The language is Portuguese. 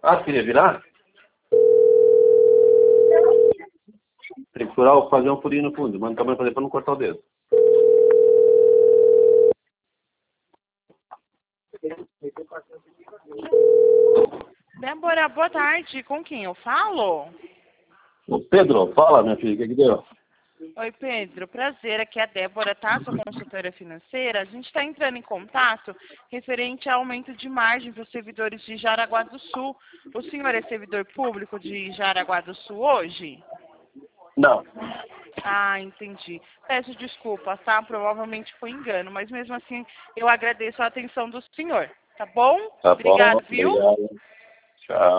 Ah, queria virar? Tem que furar ou fazer um furinho no fundo. Manda também fazer para não cortar o dedo. Débora, boa tarde. Com quem eu falo? Ô, Pedro, fala, minha filha, o que deu? Oi, Pedro. Prazer. Aqui é a Débora, tá? Sou consultora financeira. A gente está entrando em contato referente ao aumento de margem para os servidores de Jaraguá do Sul. O senhor é servidor público de Jaraguá do Sul hoje? Não. Ah, entendi. Peço desculpas, tá? Provavelmente foi engano, mas mesmo assim eu agradeço a atenção do senhor, tá bom? Tá bom, Obrigado, viu? obrigado. Tchau.